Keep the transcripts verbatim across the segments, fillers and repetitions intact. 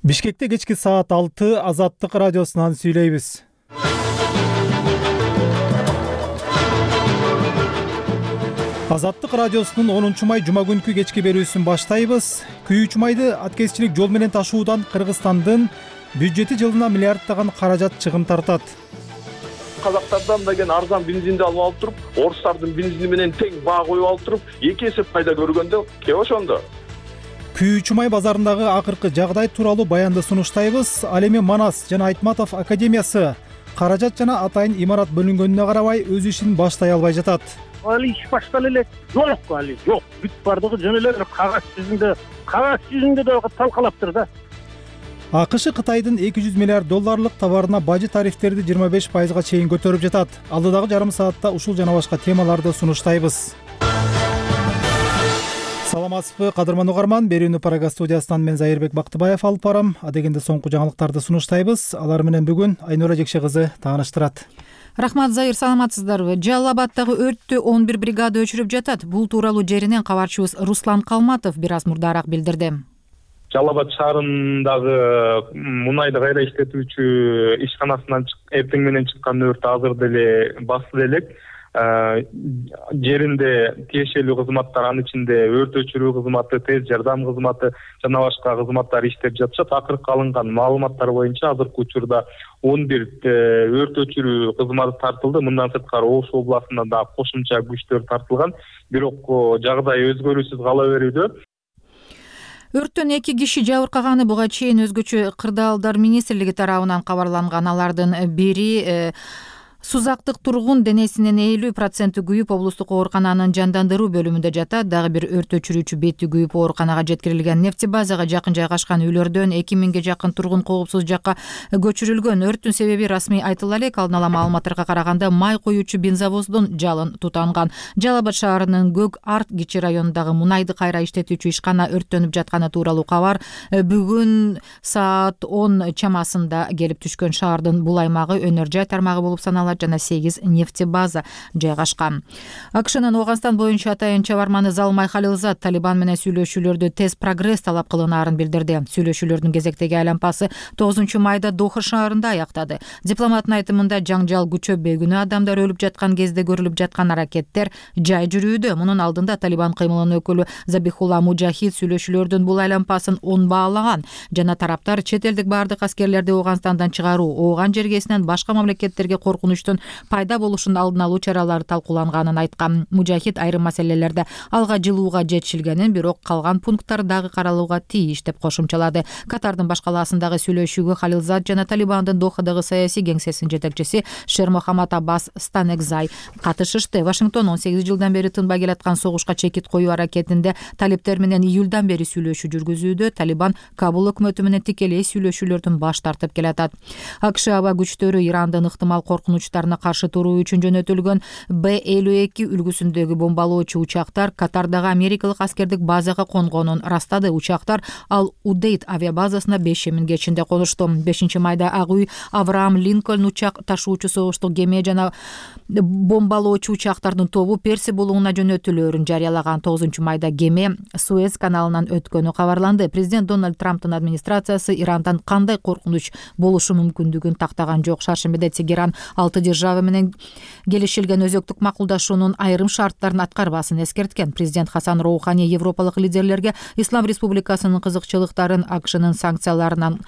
Бишкекте кечки саат алты Азаттык радиосунан сүйлөйбүз. Азаттык радиосунун онунчу май жума күнкү кечки берүүсүн баштайбыз. Күйүүчү майды аткезчилик жол менен ташуудан Кыргызстандын бюджети жылына миллиарддаган каражат чыгым тартат. Казактардан деген арзан бензинди алып алып туруп, орустардын бензини менен тең баа коюп алып туруп, эки эсе пайда көргөндө кеп ошондо. Күйүүчү май базарындагы акыркы жагдай тууралуу баянды сунуштайбыз. Ал эми Манас жана Айтматов академиясы каражат жана атайын имарат бөлүнгөнүнө карабай өз ишин баштай албай жатат. Али иш баштала элек. Жок, али жок. Бүт бардыгы жөн эле кагаз жүзүндө, кагаз жүзүндө да талкалаптыр да. АКШ Кытайдын эки жүз миллиард долларлык товарына бажы тарифтерди жыйырма беш пайызга чейин көтөрүп жатат. Алдыдагы жарым саатта ушул жана башка темаларды сунуштайбыз. Саламатсызбы, кадырман угарман. Берүүнү Парага студиясынан мен Зайырбек Бактыбаев алып барам. Адегенде соңку жаңылыктарды сунуштайбыз. Алар менен бүгүн Айнура Жекше кызы тааныштырат. Рахмат, Зайыр, саламатсыздарбы? Жалал Абаддагы өрттү он бир бригада өчүрүп жатат. Бул тууралуу жеринен кабарчыбыз Руслан Калматов бир аз мурдараак билдирди. Жалал Абад шаарындагы мунайды кайра иштетүүчү ишканасынан эртең менен чыккан өрт азыр деле басылып элек. Жеринде тиешелүү кызматтар, анын ичинде өрт өчүрүү кызматы, тез жардам кызматы жана башка кызматтар иштеп жатышат. Акыркы алынган маалыматтар боюнча азыркы учурда он бир өрт өчүрүү кызматы тартылды. Мындан сырткары Ош областында да кошумча күчтөр тартылган. Бирок жагдай өзгөрүүсүз кала берүүдө. Өрттөн эки киши жабыркаганы буга чейин өзгөчө кырдаалдар министрлиги тарабынан кабарланган. Алардын бири Сузактык тургун денесинин элүү проценти күйүп облустук оорукананын жандандыруу бөлүмүндө жатат. Дагы бир өрт өчүрүүчү бети күйүп ооруканага жеткирилген. Нефтебазага жакын жайгашкан үйлөрдөн эки миңге жакын тургун коопсуз жакка көчүрүлгөн. Өрттүн себеби расмий айтыла элек. Алдын ала маалыматтарга караганда май коюучу бензовоздун жалын тутанган. Жалал Абад шаарынын Көк Арт кичи районундагы мунайды кайра иштетүүчү ишкана өрттөнүп жатканы тууралуу кабар бүгүн саат он чамасында келип түшкөн. Шаардын бул аймагы өнөр жай тармагы болуп саналат жана сегиз нефтебаза жайгашкан. АКШнын Ооганстан боюнча атайын чабарманы Залмай Халилзад Талибан менен сүйлөшүүлөрдө тез прогресс талап кылынаарын билдирди. Сүйлөшүүлөрдүн кезектеги айланпасы тогузунчу майда Доха шаарында аяктады. Дипломаттын айтымында жаңжал күчөп бөгүнү адамдар өлүп жаткан кезде көрүлүп жаткан аракеттер жай жүрүүдө. Мунун алдында Талибан кыймылынын өкүлү Забихулла Мужахид сүйлөшүүлөрдүн бул айланпасын он баалаган жана тараптар чет элдик бардык аскерлерди Ооганстандан чыгаруу, ооган жергесинен башка мамлекеттерге коркунуч пайда болушун алдын алуу чаралары талкууланганын айткан. Мужахид айрым маселелерде алга жылууга жетишилгенин, бирок калган пункттар дагы каралууга тийиш деп кошумчалады. Катардын баш калаасындагы сүйлөшүүгө Халилзад жана Талибандын Дохадагы саясий кеңсесинин жетекчиси Шер Мохаммад Аббас Станекзай катышышты. Вашингтон он сегиз жылдан бери тынбай келаткан согушка чекит коюу аракетинде талиптер менен июлдан бери сүйлөшүү жүргүзүүдө. Талибан Кабул өкмөтү менен тикелей сүйлөшүүлөрдөн баш тартып келатат. АКШ аба күчтөрү Ирандын ыктымал коркунучтарына каршы туруу үчүн жөнөтүлгөн Б элүү эки үлгүсүндөгү бомбалоочу учактар Катардагы америкалык аскердик базага конгонун растады. Учактар Ал Удейд авиабазасына беши миң кечинде конушту. бешинчи майда Ак үй Авраам Линкольн учак ташуучу согуштук кеме жана бомбалоочу учактардын тобу Перси булугуна жөнөтүлөөрүн жарыялаган. тогузунчу майда кеме Суэц каналынан өткөнү кабарланды. Президент Дональд Трамптын администрациясы Ирандан кандай коркунуч болушу мүмкүндүгүн тактаган жок. Шаршембиде Тегеран алты держава менен келишилген өзөктүк макулдашуунун айрым шарттарын аткарбасын эскерткен. Президент Хасан Роухани европалык лидерлерге Ислам Республикасынын кызыкчылыктарын АКШнын санкцияларынан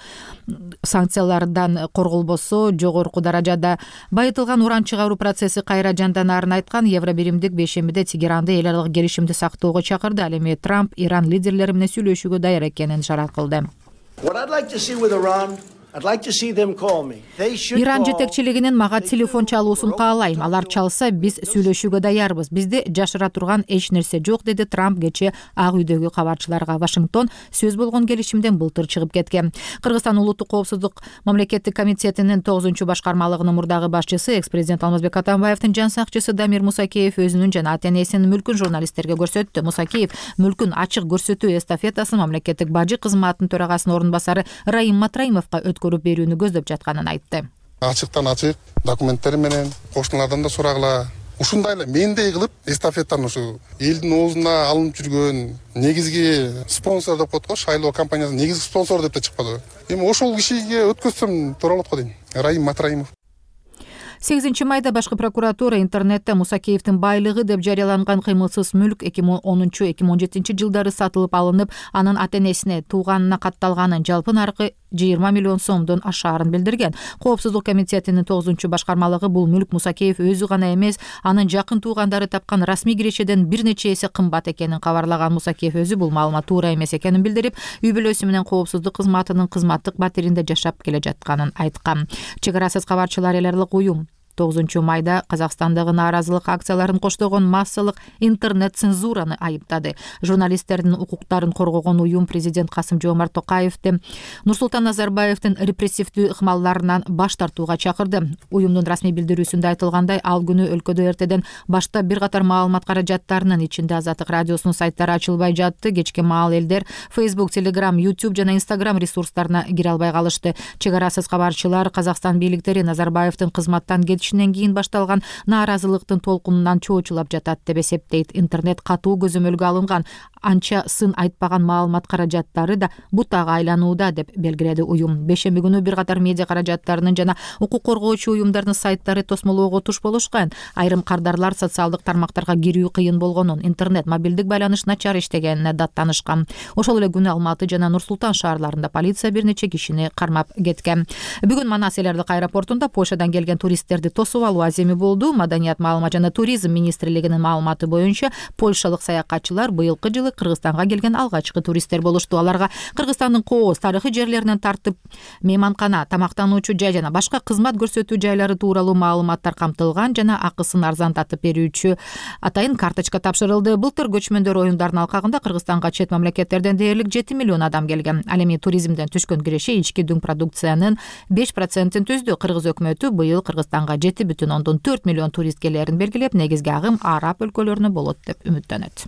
санкциялардан корголбосо жогорку даражада байытылган уран чыгаруу процесси кайра жанданарын айткан. Евробиримдик бейшембиде Тегеранды эл аралык келишимди сактоого чакырды. Ал эми Трамп Иран лидерлери менен сүйлөшүүгө даяр экенин ишарат кылды. Иран жетекчилигинин мага телефон чалуусун каалайм. Алар чалса, биз сүйлөшүүгө даярбыз. Бизде жашыра турган эч нерсе жок, деди Трамп кече Ак үйдөгү кабарчыларга. Вашингтон сөз болгон келишимден былтыр чыгып кеткен. Кыргызстан улуттук коопсуздук мамлекеттик комитетинин тогузунчу башкармалыгынын мурдагы башчысы, экс-президент Алмазбек Атамбаевдин жан сакчысы Дамир Мусакеев өзүнүн жана ата-энесинин мүлкүн журналисттерге көрсөттү. Мусакеев мүлкүн ачык көрсөтүү эстафетасын мамлекеттик бажы кызматынын төрагасынын орун басары Раим Матраимовго көрүп берүүнү көздөп жатканын айтты. Ачыктан ачык документтер менен кошуналардан да сурагыла, ушундай эле мендей кылып эстафетаны ушу элдин оозуна алынып жүргөн негизги спонсор деп коет го, шайлоо компаниясынын негизги спонсору деп да чыкпады. Эми ошол кишиге өткөзсөм туура болот го дейм. Раим Матраимов. сегизинчи майда башкы прокуратура интернетте Мусакеевдин байлыгы деп жарыяланган кыймылсыз мүлк эки миң онунчу эки миң он жетинчи жылдары сатылып алынып, анын ата-энесине, тууганына катталганын, жалпы наркы жыйырма миллион сомдон ашаарын билдирген. Коопсуздук комитетинин тогузунчу башкармалыгы бул мүлк Мусакеев өзү гана эмес, анын жакын туугандары тапкан расмий кирешеден бир нече эсе кымбат экенин кабарлаган. Мусакеев өзү бул маалымат туура эмес экенин билдирип, үй бүлөсү менен коопсуздук кызматынын кызматтык батиринде жашап келе жатканын айткан. Чек арасыз кабарчылар эл аралык уюм тогузунчу майда Казакстандагы нааразылык акцияларын коштогон массалык интернет цензураны айыптады. Журналисттердин укуктарын коргогон уюм президент Касым-Жомарт Токаевди Нурсултан Назарбаевдин репрессивдүү ыкмалларынан баш тартууга чакырды. Уюмдун расмий билдирүүсүндө айтылгандай, ал күнү өлкөдө эртеден башта бир катар маалымат каражаттарынын ичинде Азаттык радиосунун сайттары ачылбай жатты. Кечке маал элдер Facebook, Telegram, YouTube жана Instagram ресурстарына кире албай калышты. Чек арасыз кабарчылар Казакстан бийликтери Назарбаевдин кызматтан кетишинен кийин башталган нааразылыктын толкунунан чоочулап жатат деп эсептейт. Интернет катуу көзөмөлгө алынган, анча сын айтпаган маалымат каражаттары да бутага айланууда деп белгиледи уюм. Бешемби күнү бир катар медиа каражаттарынын жана укук коргоочу уюмдардын сайттары тосмолоого туш болушкан. Айрым кардарлар социалдык тармактарга кирүү кыйын болгонун, интернет, мобилдик байланыш начар иштегенине даттанышкан. Ошол эле күнү Алматы жана Нур-Султан шаарларында полиция бир нече кишини кармап кеткен. Бүгүн Манас эл аралык аэропортунда Польшадан келген туристтерди тосуп алуу аземи болду. Маданият, маалымат жана туризм министрлигинин маалыматы боюнча, польшалык саякатчылар быйылкы жылы Кыргызстанга келген алгачкы туристтер болушту. Аларга Кыргызстандын кооз, тарыхый жерлеринен тартып мейманкана, тамактануучу жай жана башка кызмат көрсөтүү жайлары тууралуу маалыматтар камтылган жана акысын арзандатып берүүчү атайын карточка тапшырылды. Былтыр көчмөндөр оюндарынын алкагында Кыргызстанга чет мамлекеттерден дээрлик жети миллион адам келген. Ал эми туризмден түшкөн киреше ички дүң продукциянын беш процентин түздү. Кыргыз өкмөтү быйыл Кыргызстанга жети бүтүн ондон төрт миллион турист келерин белгилеп, негизги агым араб өлкөлөрүнө болот деп үмүттөнөт.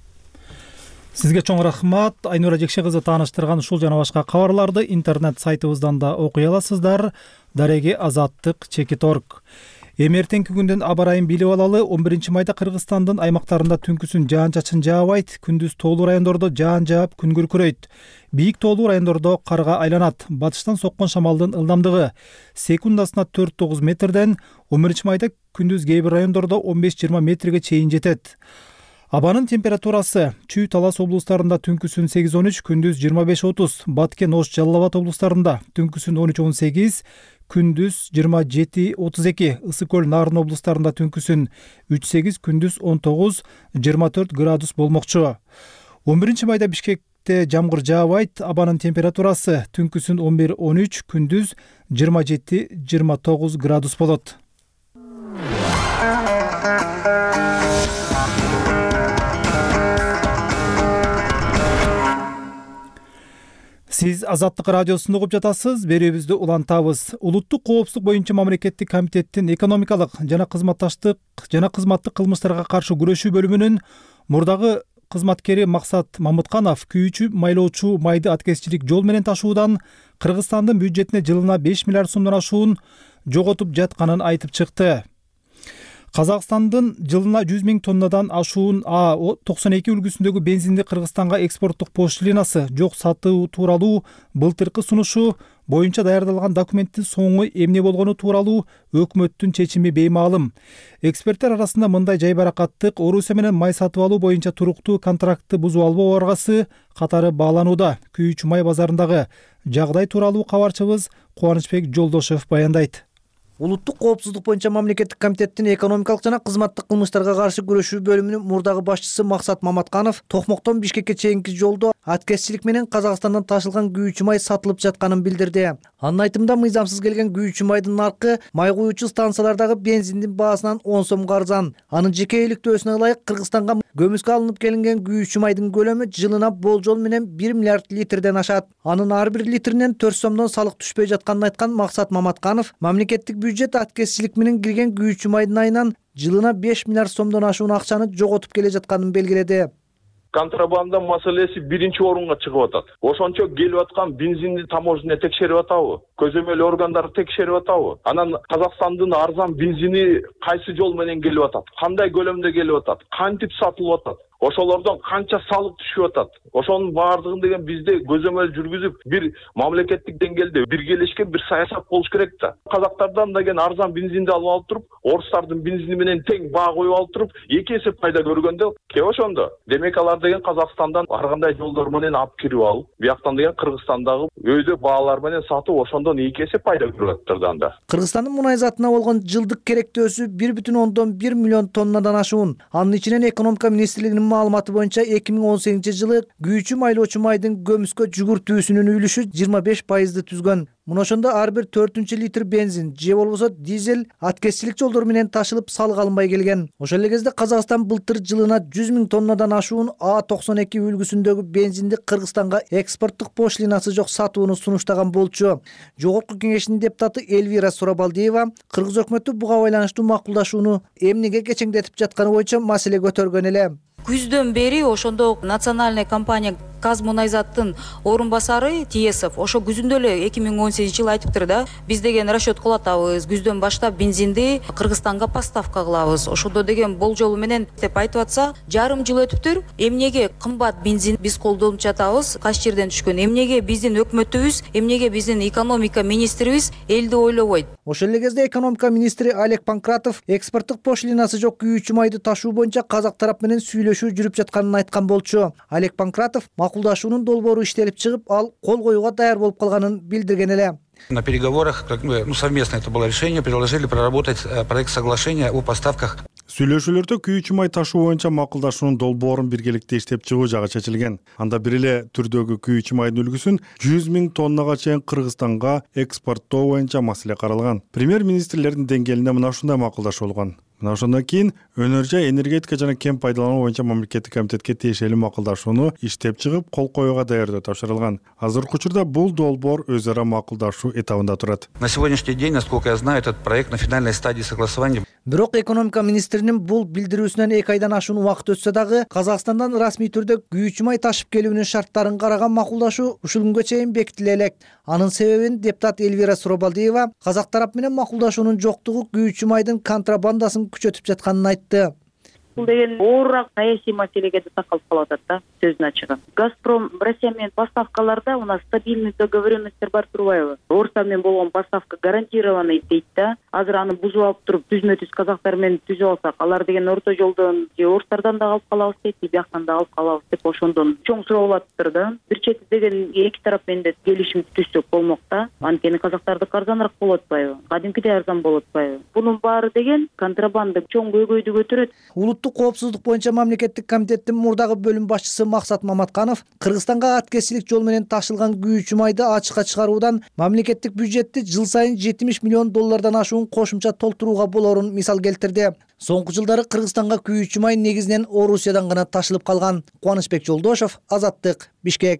Сизге чоң рахмат. Айнура Жекше кызы тааныштырган ушул жана башка кабарларды интернет сайтыбыздан да окуй аласыздар. Дареги Азаттык чекит точка орг. Эми эртеңки күндүн аба ырайын билип алалы. он биринчи майда Кыргызстандын аймактарында түнкүсүн жаан-чачын жаабайт, күндүз тоолуу райондордо жаан жаап күн күркүрөйт. Бийик тоолуу райондордо карга айланат. Батыштан соккон шамалдын ылдамдыгы секундасына төрт тогуз метрден, он биринчи майда күндүз кээ бир райондордо он беш жыйырма метрге чейин жетет. Абанын температурасы Чүй, Талас облустарында түнкүсүн сегиз он үч, күндүз жыйырма беш отуз, Баткен, Ош, Жалал Абад облустарында түнкүсүн он үч он сегиз, күндүз жыйырма жети отуз эки, Ысык көл, Нарын облустарында түнкүсүн үч сегиз, күндүз он тогуз жыйырма төрт градус болмокчу. он биринчи майда Бишкекте жамгыр жаабайт. Абанын температурасы түнкүсүн он бир он үч, күндүз жыйырма жети жыйырма тогуз градус болот. Сиз Азаттык радиосунда угуп жатасыз. Берүүбүздү улантабыз. Улуттук коопсуздук боюнча мамлекеттик комитеттин экономикалык жана кызматташтык жана кызматтык кылмыштарга каршы күрөшүү бөлүмүнүн мурдагы кызматкери Максат Мамытканов күйүүчү майлоочу майды аткезчилик жол менен ташуудан Кыргызстандын бюджетине жылына беш миллиард сомдон ашуун жоготуп жатканын айтып чыкты. Казакстандын жылына жүз миң тоннадан ашуун А токсон эки үлгүсүндөгү бензинди Кыргызстанга экспорттук пошлинасы жок сатуу тууралуу былтыркы сунушу боюнча даярдалган документтин соңу эмне болгону тууралуу өкмөттүн чечими беймаалым. Эксперттер арасында мындай жайбаракаттык Орусия менен май сатып алуу боюнча туруктуу контрактты бузуп албоо баргасы катары бааланууда. Күйүүчү май базарындагы жагдай тууралуу кабарчыбыз Кубанычбек Жолдошев баяндайт. Улуттук коопсуздук боюнча мамлекеттик комитеттин экономикалык жана кызматтык кылмыштарга каршы күрөшүү бөлүмүнүн мурдагы башчысы Максат Маматканов Токмоктон Бишкекке чейинки жолдо аткезчилик менен Казакстандан ташылган күйүүчү май сатылып жатканын билдирди. Анын айтымында мыйзамсыз келген күйүүчү майдын наркы май куюучу станциялардагы бензиндин баасынан он сомго арзан. Анын жеке иликтөөсүнө ылайык Кыргызстанга көмүскө алынып келинген күйүүчү майдын көлөмү жылына болжол менен бир миллиард литрден ашат. Анын ар бир литринен төрт сомдон салык түшпөй жатканын айткан Максат Маматканов мамлекеттик бюджет аткезчилик менен кирген күйүүчү майдын айынан жылына беш миллиард сомдон ашуун акчаны жоготуп келе жатканын белгиледи. контрабанда маселеси биринчи орунга чыгып атат. Ошончо келип аткан бензинди таможня текшерип атабы? Көзөмөл органдары текшерип атабы? Анан Казакстандын арзан бензини кайсы жол менен келип атат? Кандай көлөмдө келип атат? Кантип сатылып атат? Ошолордон канча салык түшүп атат? Ошонун баардыгын деген бизде көзөмөл жүргүзүп, бир мамлекеттик деңгээлде биргелешкен бир саясат болуш керек да. Казактардан деген арзан бензинди алып алып туруп, орустардын бензини менен тең баа коюп алып туруп, эки эсе пайда көргөндө кеп ошондо. Демек алар деген Казакстандан ар кандай жолдор менен алып кирип алып, бияктан деген Кыргызстандагы өйдө баалар менен сатып, ошондон эки эсе пайда көрүп атат анда. Кыргызстандын мунай затына болгон жылдык керектөөсү бир бүтүн ондон бир миллион тоннадан ашуун. Анын ичинен экономика министрлигинин маалыматы боюнча эки миң он сегизинчи жылы күйүүчү майлоочу майдын көмүскө жүгүртүүсүнүн үлүшү жыйырма беш пайызды түзгөн. Мына ошондо ар бир төртүнчү литр бензин же болбосо дизель аткезчилик жолдор менен ташылып салык алынбай келген. Ошол эле кезде Казакстан былтыр жылына жүз миң тоннадан ашуун А токсон эки үлгүсүндөгү бензинди Кыргызстанга экспорттук пошлинасы жок сатууну сунуштаган болчу. Жогорку кеңештин депутаты Эльвира Сурабалдиева Кыргыз өкмөтү буга байланыштуу макулдашууну эмнеге кечеңдетип жатканы боюнча маселе көтөргөн эле. Күздөн бери ошондо национальный компания Казмунайзаттын орун басары Тиесов ошо күзүндө эле эки миң он сегизинчи жылы айтыптыр да, биз деген расчет кылып атабыз, күздөн баштап бензинди Кыргызстанга поставка кылабыз. Ошондо деген болжолу менен деп айтып атса, жарым жыл өтүптүр. Эмнеге кымбат бензин биз колдонуп жатабыз? Кайсы жерден түшкөн? Эмнеге биздин өкмөтүбүз, эмнеге биздин экономика министрибиз элди ойлобойт? Ошол эле кезде экономика министри Олег Панкратов экспорттук пошлинасы жок күйүүчү майды ташуу боюнча казак тарап менен сүйлөшүү жүрүп жатканын айткан болчу. Олег Панкратов макулдашуунун долбоору иштелип чыгып, ал кол коюуга даяр болуп калганын билдирген эле. На переговорах, ну, совместно это было решение, предложили проработать проект соглашения о поставках. Сүйлөшүүлөрдө күйүүчү май ташуу боюнча макулдашуунун долбоорун биргеликте иштеп чыгуу жагы чечилген. Анда бир эле түрдөгү күйүүчү майдын үлгүсүн жүз миң тоннага чейин Кыргызстанга экспорттоо боюнча маселе каралган. Премьер-министрлердин деңгээлинде мына ушундай макулдашуу болгон. Мына ошондон кийин өнөр жай, энергетика жана кен пайдалануу боюнча мамлекеттик комитетке тиешелүү макулдашууну иштеп чыгып, кол коюуга даярдоо тапшырылган. Азыркы учурда бул долбоор өз ара макулдашуу этабында турат. На сегодняшний день, насколько я знаю, этот проект на финальной стадии согласования. Бирок экономика министринин бул билдирүүсүнөн эки айдан ашуун убакыт өтсө дагы Казакстандан расмий түрдө күйүүчү май ташып келүүнүн шарттарын караган макулдашуу ушул күнгө чейин бекитиле элек. Анын себебин депутат Эльвира Сурабалдиева казак тарап менен макулдашуунун жоктугу күйүүчү майдын контрабандасын күчөтүп жатканын айтты. Бул деген оорураак саясий маселеге да такалып калып атат да, сөзүн ачыгы. Газпром Россия менен поставкаларда у нас стабильный договоренностьтер бар турбайбы? Орустар менен болгон поставка гарантированный дейт да. Азыр аны бузуп алып туруп түзмө түз казактар менен түзүп алсак, алар деген орто жолдон же орустардан да алып калабыз дейт, бияктан да алып калабыз деп ошондон чоң суроо болуптур да. Бир чети деген эки тарап менен да келишим түзсөк болмок да. Анткени казактардыкы арзаныраак болуп атпайбы? Кадимкидей арзан болуп атпайбы? Бунун баары деген контрабанда чоң көйгөйдү көтөрөт. Улуттук коопсуздук боюнча мамлекеттик комитеттин мурдагы бөлүм башчысы Максат Маматканов Кыргызстанга аткезчилик жол менен ташылган күйүүчү майды ачыкка чыгаруудан мамлекеттик бюджетти жыл сайын жетимиш миллион доллардан ашуун кошумча толтурууга болорун мисал келтирди. Соңку жылдары Кыргызстанга күйүүчү май негизинен Орусиядан гана ташылып калган. Кубанычбек Жолдошов, Азаттык, Бишкек.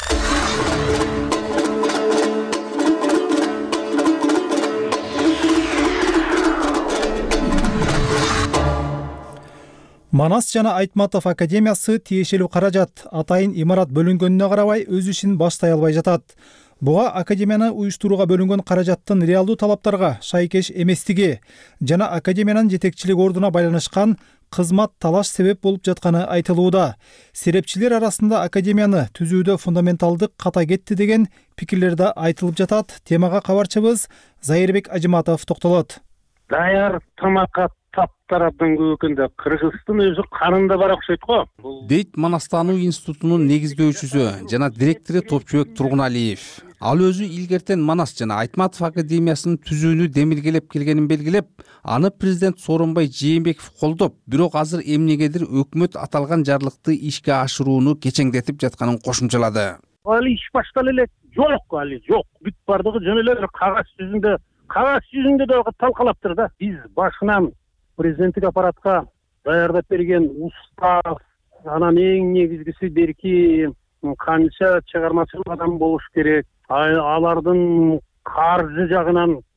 Манас жана Айтматов академиясы тиешелүү каражат атайын имарат бөлүнгөнүнө карабай өз ишин баштай албай жатат. Буга академияны уюштурууга бөлүнгөн каражаттын реалдуу талаптарга шайкеш эместиги жана академиянын жетекчилик ордуна байланышкан кызмат талаш себеп болуп жатканы айтылууда. Серепчилер арасында академияны түзүүдө фундаменталдык ката кетти деген пикирлер да айтылып жатат. Темага кабарчыбыз Зайырбек Ажыматов токтолот. Даяр тамакка таптарабдан көп экенде Кыргыздын өзү карында бар окшойт го. Дейт Манастануу институтунун негиздөөчүсү жана директору Топчубек Тургуналиев. Ал өзү илгертен Манас жана Айтматов академиясынын түзүүнү демилгелеп келгенин белгилеп, аны президент Сооронбай Жээнбеков колдоп, бирок азыр эмнегедир өкмөт аталган жарлыкты ишке ашырууну кечеңдетип жатканын кошумчалады. Ал иш башталып элек жок, али жок. Бүт бардыгы жөн эле кагаз жүзүндө, кагаз жүзүндө да талкалаптыр да. Биз башынан президенттик аппаратка даярдап берген устав, анан эң негизгиси берки канча чыгармачыл адам болуш керек, алардын каржы жагынан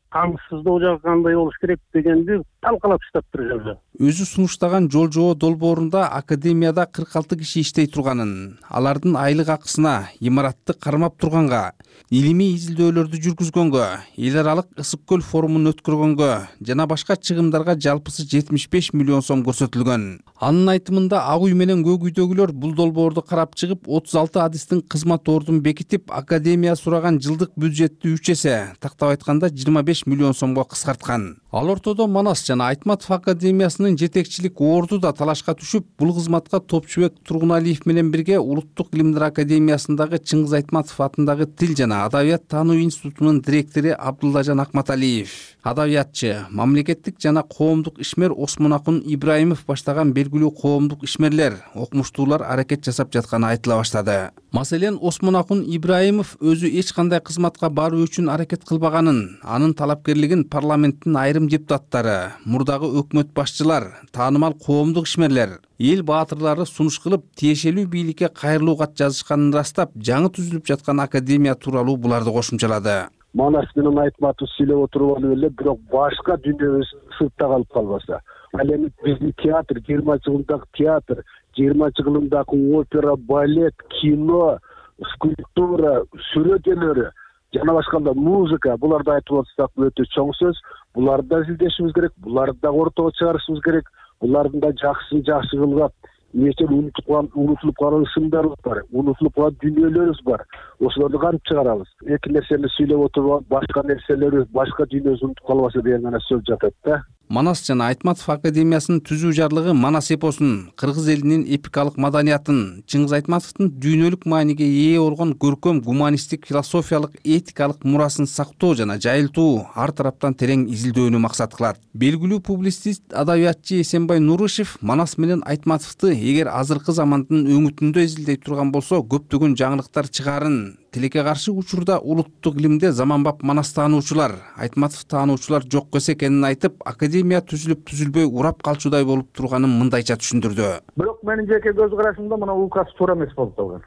камсыздоо жагы кандай болуш керек дегенди талкалап таштаптыр жерде. Өзү сунуштаган жол жобо долбоорунда академияда кырк алты киши иштей турганын, алардын айлык акысына, имаратты кармап турганга, илимий изилдөөлөрдү жүргүзгөнгө, эл аралык ысык көл форумун өткөргөнгө жана башка чыгымдарга жалпысы жетимиш беш миллион сом көрсөтүлгөн. Анын айтымында Ак үй менен Көк үйдөгүлөр бул долбоорду карап чыгып, отуз алты адистин кызмат ордун бекитип, академия сураган жылдык бюджетти үч эсе, тактап айтканда жыйырма беш миллион сомго кыскарткан. Ал ортодо Манас жана Айтматов академиясынын жетекчилик орду да талашка түшүп, бул кызматка Топчубек Тургуналиев менен бирге Улуттук илимдер академиясындагы Чыңгыз Айтматов атындагы Тил жана Адабият таануу институтунун директору Абдуллажан Акматалиев, адабиятчы, мамлекеттик жана коомдук ишмер Осмонакун Ибраимов баштаган белгилүү коомдук ишмерлер, окумуштуулар аракет жасап жатканы айтыла баштады. Маселен, Осмонакун Ибраимов өзү эч кандай кызматка баруу үчүн аракет кылбаганын, анын талапкерлигин парламенттин айрым депутаттары, мурдагы өкмөт башчылар, таанымал коомдук ишмерлер, эл баатырлары сунуш кылып, тиешелүү бийликке кайрылуу кат жазышканын ырастап, жаңы түзүлүп жаткан академия тууралуу буларды кошумчалады. Манас менен Айтматов сүйлөп отуруп алып эле, бирок башка дүйнөбүз сыртта калып калбаса. Ал эми биздин театр, жыйырманчы кылымдагы театр, жыйырманчы кылымдагы опера, балет, кино, скульптура, сүрөтөлөрү жана башкалар, музыка, буларды айтып отсак өтө чоң сөз. Буларды да изилдешибиз керек, буларды да ортого чыгарышыбыз керек. Булардын да жакшысын жакшы кылган, нече унутулуп калган сымдарыбыз бар, унутулуп калган дүнүйөлөрүбүз бар. Ошолорду карып чыгарабыз. Эки нерсени сүйлөп отуруп, башка нерселерибиз, башка дүйнөбүз унутуп калбаса деген гана сөз жатат да. Манас жана Айтматов академиясынын түзүү жарлыгы Манас эпосун, кыргыз элинин эпикалык маданиятын, Чыңгыз Айтматовдун дүйнөлүк мааниге ээ болгон көркөм гуманисттик, философиялык, этикалык мурасын сактоо жана жайылтуу, ар тараптан терең изилдөөнү максат кылат. Белгилүү публицист, адабиятчы Эсенбай Нурышев Манас менен Айтматовду эгер азыркы замандын өңүтүндө изилдей турган болсо, көптөгөн жаңылыктар чыгарын, тилекке каршы учурда улуттук илимде заманбап Манас таануучулар, Айтматов таануучулар жок эсе экенин айтып, академия түзүлүп түзүлбөй урап калчудай болуп турганын мындайча түшүндүрдү. Бирок менин жеке көз карашымда мына указ туура эмес болуп калган.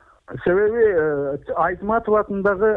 Себеби Айтматов атындагы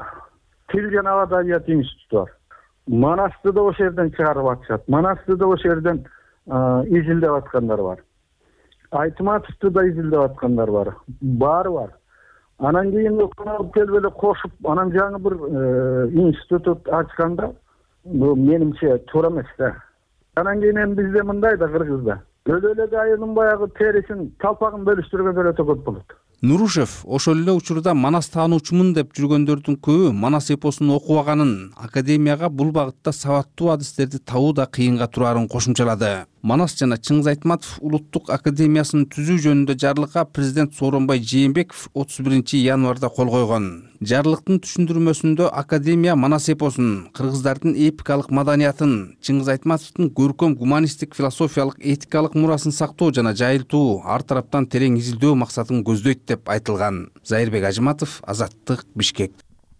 Тил жана Адабият институту бар. Манасты да ошол жерден чыгарып атышат. Манасты да ошол жерден изилдеп аткандар бар. Айтматовду да изилдеп аткандар бар. Баары бар. Анан кийин алып келип эле кошуп, анан жаңы бир институт ачканда, бул менимче туура эмес да. Анан кийин эми бизде мындай да Кыргызда. Өлө эле айынын баягы терисин, талпагын бөлүштүргөндөр өтө көп болот. Нурушев ошол эле учурда Манас таануучумун деп жүргөндөрдүн көбү Манас эпосун окубаганын, академияга бул багытта сабаттуу адистерди табуу да кыйынга турарын кошумчалады. Манас жана Чыңгыз Айтматов Улуттук академиясын түзүү жөнүндө жарлыкка президент Сооронбай Жээнбеков отуз биринчи январда кол койгон. Жарлыктын түшүндүрмөсүндө академия Манас эпосун, кыргыздардын эпикалык маданиятын, Чыңгыз Айтматовдун көркөм гуманисттик, философиялык, этикалык мурасын сактоо жана жайылтуу, ар тараптан терең изилдөө максатын көздөйт деп айтылган. Зайырбек Ажыматов, Азаттык, Бишкек.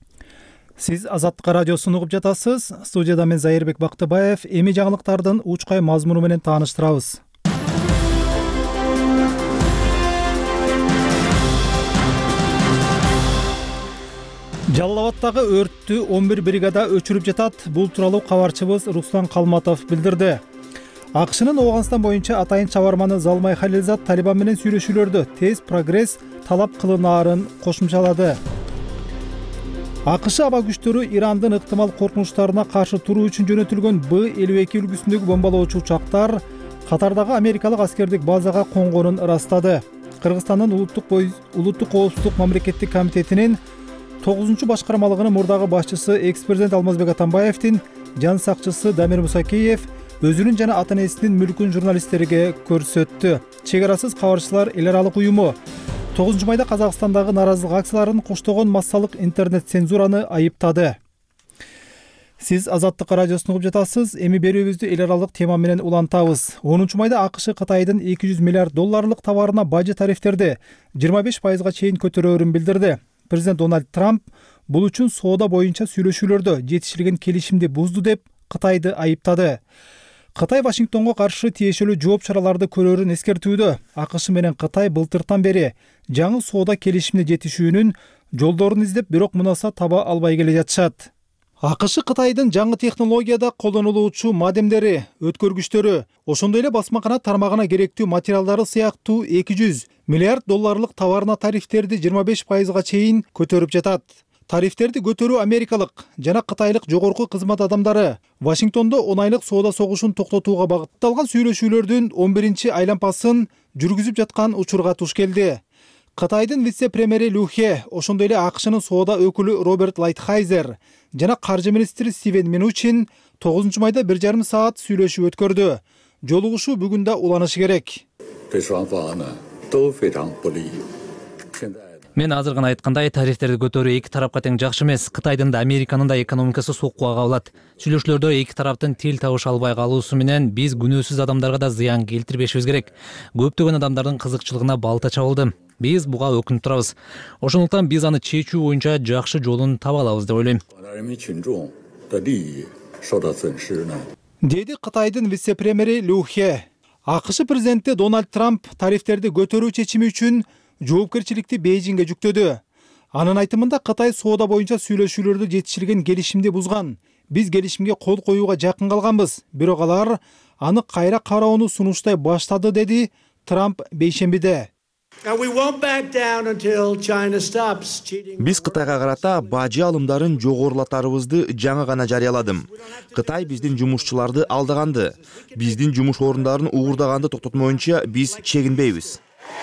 Сиз Азаттык радиосун угуп жатасыз. Студияда мен Зайырбек Бактыбаев. Эми жаңылыктардын учкай мазмуну менен тааныштырабыз. Жалал Абадтагы өрттү он бир бригада өчүрүп жатат. Бул тууралуу кабарчыбыз Руслан Калматов билдирди. АКШнын Ооганстан боюнча атайын чабарманы Залмай Халилзад Талибан менен сүйлөшүүлөрдө тез прогресс талап кылынаарын кошумчалады. АКШ аба күчтөрү Ирандын ыктымал коркунучтарына каршы туруу үчүн жөнөтүлгөн Б элүү эки үлгүсүндөгү бомбалоочу учактар катардагы америкалык аскердик базага конгонун ырастады. Кыргызстандын улуттук улуттук коопсуздук мамлекеттик комитетинин тогузунчу башкармалыгынын мурдагы башчысы экс-президент Алмазбек Атамбаевдин жан сакчысы Дамир Мусакеев өзүнүн жана ата энесинин мүлкүн журналисттерге көрсөттү. Чек арасыз кабарчылар эл аралык уюму тогузунчу майда Казакстандагы нааразылык акцияларын коштогон массалык интернет цензураны айыптады. Сиз Азаттык радиосун угуп жатасыз. Эми берүүбүздү эл аралык тема менен улантабыз. онунчу майда АКШ Кытайдын эки жүз миллиард долларлык товарына бажы тарифтерди жыйырма беш пайызга чейин көтөрөөрүн билдирди. Президент Дональд Трамп бул үчүн соода боюнча сүйлөшүүлөрдө жетишилген келишимди бузду деп Кытайды айыптады. Кытай Вашингтонго каршы тиешелүү жооп чараларды көрөөрүн эскертүүдө. АКШ менен Кытай былтыртан бери жаңы соода келишимине жетишүүнүн жолдорун издеп, бирок мунаса таба албай келе жатышат. АКШ Кытайдын жаңы технологияда колдонулуучу модемдери, өткөргүчтөрү, ошондой эле басмакана тармагына керектүү материалдары сыяктуу эки жүз миллиард долларлык товарына тарифтерди жыйырма беш пайызга чейин көтөрүп жатат. Тарифтерди көтөрүү америкалык жана кытайлык жогорку кызмат адамдары Вашингтондо он айлык соода согушун токтотууга багытталган сүйлөшүүлөрдүн он биринчи айланпасын жүргүзүп жаткан учурга туш келди. Кытайдын вице-премьери Лю Хе, ошондой эле АКШнын соода өкүлү Роберт Лайтхайзер жана каржы министри Стивен Минучин тогузунчу майда бир жарым саат сүйлөшүү өткөрдү. Жолугушуу бүгүн да уланышы керек. Мен азыр гана айткандай, тарифтерди көтөрүү эки тарапка тең жакшы эмес. Кытайдын да Американын да экономикасы соккуга кабылат. Сүйлөшүүлөрдө эки тараптын тил табыша албай калуусу менен биз күнөөсүз адамдарга да зыян келтирбешибиз керек. Көптөгөн адамдардын кызыкчылыгына балта чабылды. Биз буга өкүнүп турабыз. Ошондуктан биз аны чечүү боюнча жакшы жолун таба алабыз деп ойлойм. Деди Кытайдын вице-премьери Лю Хе. АКШ президенти Дональд Трамп тарифтерди көтөрүү чечими үчүн жоопкерчиликти Бейжиңге жүктөдү. Анын айтымында Кытай соода боюнча сүйлөшүүлөрдө жетишилген келишимди бузган. Биз келишимге кол коюуга жакын калганбыз, бирок алар аны кайра кароону сунуштай баштады, деди Трамп бейшембиде. Биз Кытайга карата бажы алымдарын жогорулатарыбызды жаңы гана жарыяладым. Кытай биздин жумушчуларды алдаганды, биздин жумуш орундарын угурдаганды токтотмоюнча биз чегинбейбиз.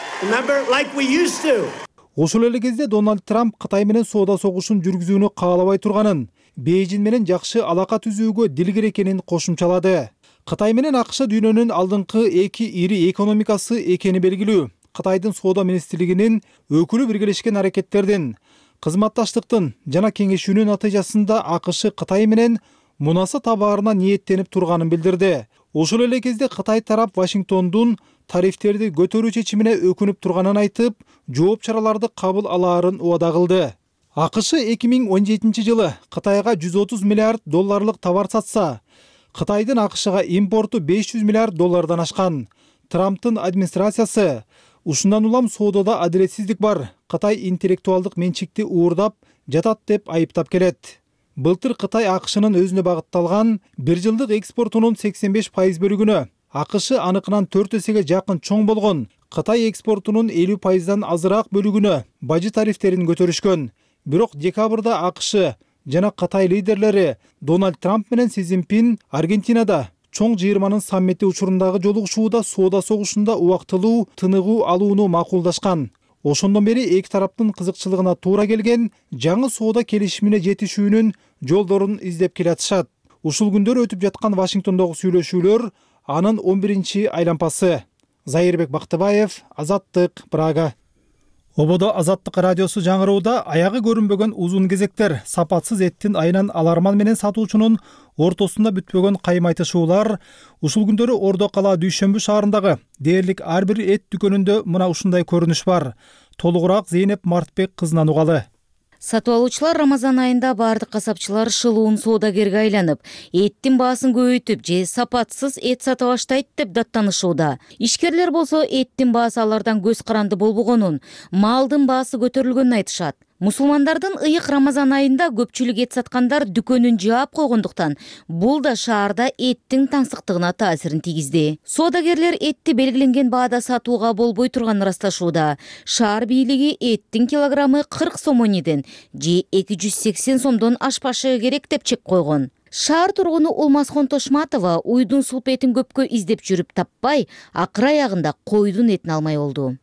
Ошол эле кезде Дональд Трамп Кытай менен соода согушун жүргүзүүнү каалабай турганын, Бейжиң менен жакшы алака түзүүгө дилгир экенин кошумчалады. Кытай менен АКШ дүйнөнүн алдыңкы эки ири экономикасы экени белгилүү. Кытайдын соода министрлигинин өкүлү биргелешкен аракеттердин, кызматташтыктын жана кеңешүүнүн натыйжасында АКШ Кытай менен мунаса табаарына ниеттенип турганын билдирди. Ошол эле кезде Кытай тарап Вашингтондун тарифтерди көтөрүү чечимине өкүнүп турганын айтып, жооп чараларды кабыл алаарын убада кылды. АКШ эки миң он жетинчи жылы Кытайга жүз отуз миллиард долларлык товар сатса, Кытайдын АКШга импорту беш жүз миллиард доллардан ашкан. Трамптын администрациясы ушундан улам соодада адилетсиздик бар, Кытай интеллектуалдык менчикти уурдап жатат деп айыптап келет. Былтыр Кытай АКШнын өзүнө багытталган бир жылдык экспортунун сексен беш пайыз бөлүгүнө, АКШ аныкынан төрт эсеге жакын чоң болгон Кытай экспортунун элүү пайыздан азыраак бөлүгүнө бажы тарифтерин көтөрүшкөн. Бирок декабрда АКШ жана Кытай лидерлери Дональд Трамп менен Си Цзиньпин Аргентинада чоң жыйырманын саммити учурундагы жолугушууда соода согушунда убактылуу тыныгуу алууну макулдашкан. Ошондон бери эки тараптын кызыкчылыгына туура келген жаңы соода келишимине жетишүүнүн жолдорун издеп келатышат. Ушул күндөр өтүп жаткан Вашингтондогу сүйлөшүүлөр анын он биринчи айланпасы. Зайырбек Бактыбаев, Азаттык, Прага. Ободо Азаттык радиосу жаңырууда аягы көрүнбөгөн узун кезектер, сапатсыз эттин айынан аларман менен сатуучунун ортосунда бүтпөгөн кайым айтышуулар ушул күндөрү Ордо кала Дүйшөмбү шаарындагы дээрлик ар бир эт дүкөнүндө мына ушундай көрүнүш бар. Толугураак Зейнеп Мартбек кызынан угалы. Сатып алуучулар Рамазан айында бардык касапчылар шылуун соодагерге айланып, эттин баасын көбөйтүп же сапатсыз эт сата баштайт деп даттанышууда. Ишкерлер болсо эттин баасы алардан көз каранды болбогонун, малдын баасы көтөрүлгөнүн айтышат. Мусулмандардын ыйык Рамазан айында көпчүлүк эт саткандар дүкөнүн жаап койгондуктан бул да шаарда эттин таңсыктыгына таасирин тийгизди. Соодагерлер этти белгиленген баада сатууга болбой турганын ырасташууда. Шаар бийлиги эттин килограммы кырк сомониден же эки жүз сексен сомдон ашпашы керек деп чек койгон. Шаар тургуну Улмасхон Тошматова уйдун сулп этин көпкө издеп жүрүп таппай, акыр аягында койдун этин алмай болду.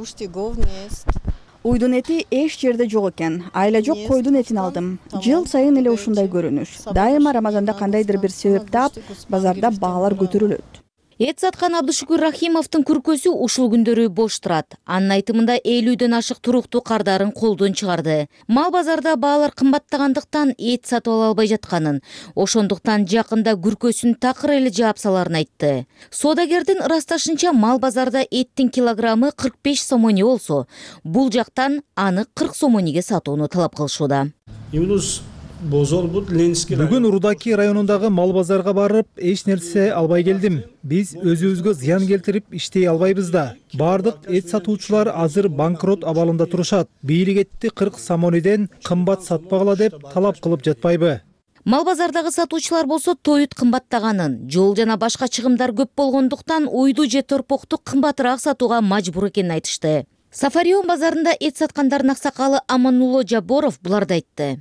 Уйдун эти эч жерде жок экен. Айла жок койдун этин алдым. Жыл сайын эле ушундай көрүнүш. Дайыма Рамазанда кандайдыр бир себеп таап, базарда баалар көтөрүлөт. Эт саткан Абдышүкүр Рахимовдун күркөсү ушул күндөрү бош турат. Анын айтымында элүүдөн ашык туруктуу кардарын колдон чыгарды. Мал базарда баалар кымбаттагандыктан эт сатып ала албай жатканын, ошондуктан жакында күркөсүн такыр эле жаап саларын айтты. Соодагердин ырасташынча мал базарда эттин килограммы кырк беш сомони болсо, бул жактан аны кырк сомониге сатууну талап кылышууда. Бүгүн Рудаки районундагы мал базарга барып, эч нерсе албай келдим. Биз өзүбүзгө зыян келтирип иштей албайбыз да. Бардык эт сатуучулар азыр банкрот абалында турушат. Бийлик этти кырк сомониден кымбат сатпагыла деп талап кылып жатпайбы? Мал базардагы сатуучулар болсо тоют кымбаттаганын, жол жана башка чыгымдар көп болгондуктан уйду же торпокту кымбатыраак сатууга мажбур экенин айтышты. Сафарион базарында эт саткандардын аксакалы Аманулло Жаборов буларды айтты.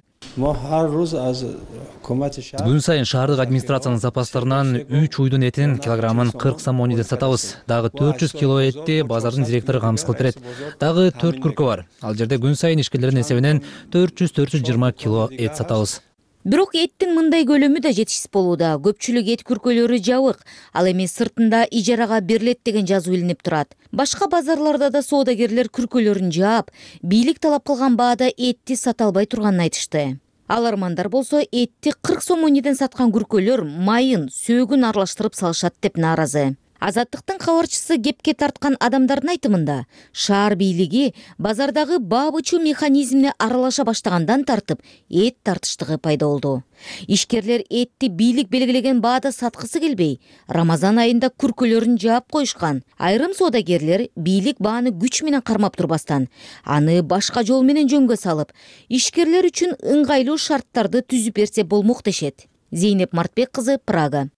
Күн сайын шаардык администрациянын запастарынан үч уйдун этинин килограммын кырк сом он ийден сатабыз. Дагы төрт жүз кило этти базардын директору камсыз кылып берет. Дагы төрт күркө бар. Ал жерде күн сайын ишкерлердин эсебинен төрт жүз төрт жүз жыйырма кило эт сатабыз. Бирок эттин мындай көлөмү да жетишсиз болууда. Көпчүлүк эт күркөлөрү жабык, ал эми сыртында ижарага берилет деген жазуу илинип турат. Башка базарларда да соодагерлер күркөлөрүн жаап, бийлик талап кылган баада этти сата албай турганын айтышты. Алармандар болсо этти кырк сом он ийден саткан күркөлөр майын, сөөгүн аралаштырып салышат деп нааразы. Азаттыктын кабарчысы кепке тарткан адамдардын айтымында, шаар бийлиги базардагы баабычуу механизмине аралаша баштагандан тартып, эт тартыштыгы пайда болду. Ишкерлер этти бийлик белгилеген баада саткысы келбей, Рамазан айында күркөлөрүн жаап коюшкан. Айрым соодагерлер бийлик бааны күч менен кармап турбастан, аны башка жол менен жөнгө салып, ишкерлер үчүн ыңгайлуу шарттарды түзүп берсе болмок дешет. Зейнеп Мартбек кызы, Прага.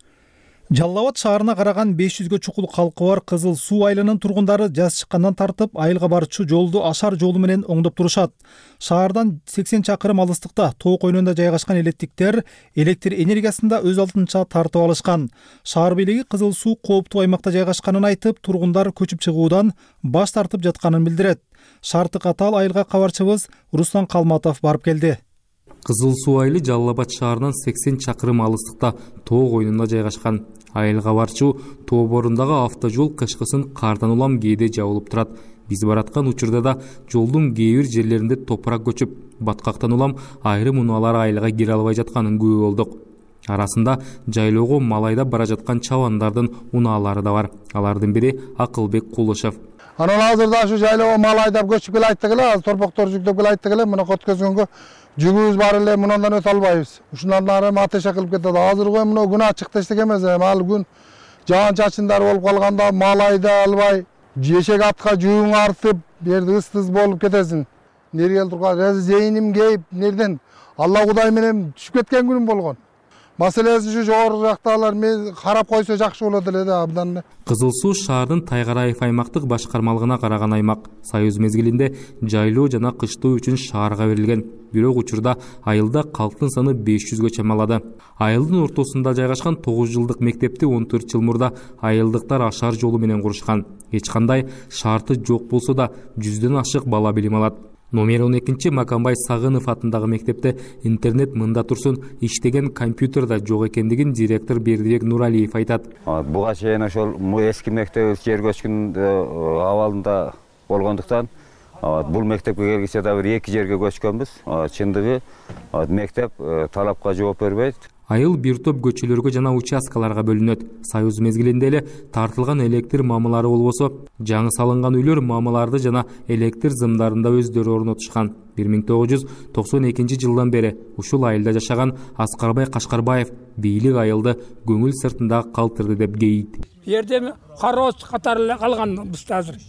Жалал Абад шаарына караган беш жүзгө чукул калкы бар Кызыл Суу айылынын тургундары жаз чыккандан тартып айылга барчу жолду ашар жолу менен оңдоп турушат. Шаардан сексен чакырым алыстыкта тоо койнунда жайгашкан электриктер электр энергиясын да өз алдынча тартып алышкан. Шаар бийлиги Кызыл Суу кооптуу аймакта жайгашканын айтып, тургундар көчүп чыгуудан баш тартып жатканын билдирет. Шарты катал айылга кабарчыбыз Руслан Калматов барып келди. Кызыл Суу айылы Жалал Абад шаарынан сексен чакырым алыстыкта тоо койнунда жайгашкан. Айылга барчу тоо борундагы автожол кышкысын кардан улам кээде жабылып турат. Биз бараткан учурда да жолдун кээ бир жерлеринде топурак көчүп, баткактан улам айрым унаалар айылга кире албай жатканын күбө болдук. Арасында жайлоого мал айдап бара жаткан чабандардын унаалары да бар. Алардын бири Акылбек Кулышев. Анан азырда ушу жайлоого мал айдап көчүп келе айттык эле, азыр торпоктор жүктөп келе айттык эле, мына өткөзгөнгө жүгүбүз бар эле, мындан өтө албайбыз. Ушундан ары атеша кылып кетет. Азыркы мына күн ачык эчтеке эмес, ал күн жаан чачындар болуп калганда мал айдай албай, эшек атка жүгүң артып, берди ыстыз болуп кетесиң. Нерге турган зейним кейип, нерден Алла Кудай менен түшүп кеткен күнүм болгон. Маселеси ушу жогору жактагылар мен карап койсо жакшы болот эле да абдан. Кызыл Суу шаардын Тайгараев аймактык башкармалыгына караган аймак. Союз мезгилинде жайлоо жана кыштоо үчүн шаарга берилген. Бирок учурда айылда калктын саны беш жүзгө чамалады. Айылдын ортосунда жайгашкан тогуз жылдык мектепти он төрт жыл мурда айылдыктар ашар жолу менен курушкан. Эч кандай шарты жок болсо да жүздөн ашык бала билим алат. Номер он экинчи Макамбай Сагынов атындагы мектепте интернет мында турсун, иштеген компьютерда жок экендигин директор Бердибек Нуралиев айтат. Буга чейин ошол эски мектеп жер көчкүн абалында болгондуктан бул мектепке келгиче да бир эки жерге көчкөнбүз. Чындыгы мектеп талапка жооп бербейт. Айыл бир топ көчөлөргө жана участкаларга бөлүнөт. Союз мезгилинде эле тартылган электр мамылары болбосо, жаңы салынган үйлөр мамыларды жана электр зымдарын да өздөрү орнотушкан. бир миң тогуз жүз токсон экинчи жылдан бери ушул айылда жашаган Аскарбай Кашкарбаев бийлик айылды көңүл сыртында калтырды деп кейит. Жерде кароз катары калганбыз азыр.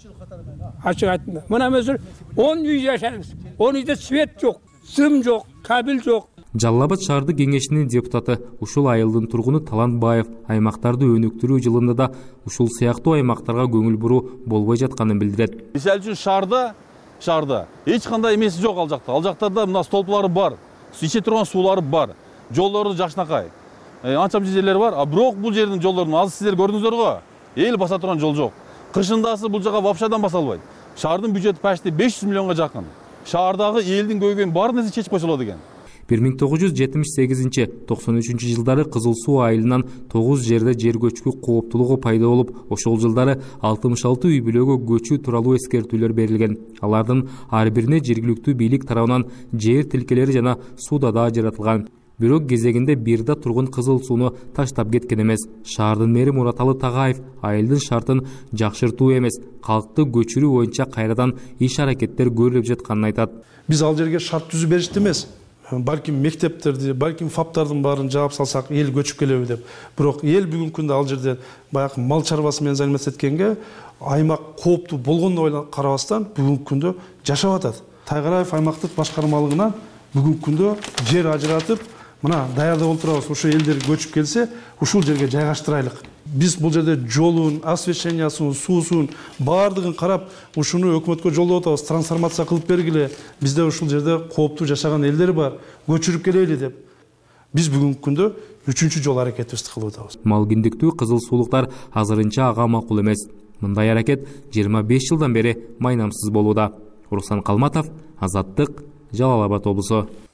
Ачык айтканда, мына мезгил он үй жашайбыз. он үйдө свет жок, сым жок, кабель жок. Жалал Абад шаардык кеңешинин депутаты ушул айылдын тургуну Талантбаев аймактарды өнүктүрүү жылында да ушул сыяктуу аймактарга көңүл буруу болбой жатканын билдирет. Мисалы үчүн шаарда, шаарда эч кандай эмеси жок ал жакта. Ал жактарда мына столплары бар, иче турган суулары бар, жолдору жакшынакай. Анча мынча жерлер бар, а бирок бул жердин жолдорун азыр сиздер көрдүңүздөр го. Эл баса турган жол жок. Кышындасы бул жака вообще баса албайт. Шаардын бюджети почти беш жүз миллионго жакын. Шаардагы элдин көйгөйүн баарын нерсе чечип койсо болот экен. бир миң тогуз жүз жетимиш сегизинчи токсон үчүнчү жылдары Кызыл Суу айылынан тогуз жерде жер көчкү кооптулугу пайда болуп, ошол жылдары алтымыш алты үй бүлөгө көчүү тууралуу эскертүүлөр берилген. Алардын ар бирине жергиликтүү бийлик тарабынан жер тилкелери жана сууда да ажыратылган. Бирок кезегинде бир да тургун Кызыл Сууну таштап кеткен эмес. Шаардын мэри Мураталы Тагаев айылдын шартын жакшыртуу эмес, калкты көчүрүү боюнча кайрадан иш аракеттер көрүлүп жатканын айтат. Биз ал жерге шарт түзүп беришти эмес. Балким мектептерди, балким фаптардын баарын жаап салсак эл көчүп келеби деп. Бирок эл бүгүнкү күндө ал жерде баягы мал чарбасы менен займат эткенге аймак кооптуу болгондо ойлоп карабастан бүгүнкү күндө жашап атат. Тайгараев аймактык башкармалыгынан бүгүнкү күндө жер ажыратып, мына даярдап олтурабыз, ошо элдер көчүп келсе ушул жерге жайгаштырайлык. Биз бул жерде жолун, освещениясын, суусун баардыгын карап, ушуну өкмөткө жолдоп атабыз, трансформация кылып бергиле. Бизде ушул жерде кооптуу жашаган элдер бар, көчүрүп келели деп. Биз бүгүнкү күндө үчүнчү жол аракетибизди кылып атабыз. Малгиндиктүү кызыл суулуктар азырынча ага макул эмес. Мындай аракет жыйырма беш жылдан бери майнамсыз болууда. Руслан Калматов, Азаттык, Жалал Абад облусу.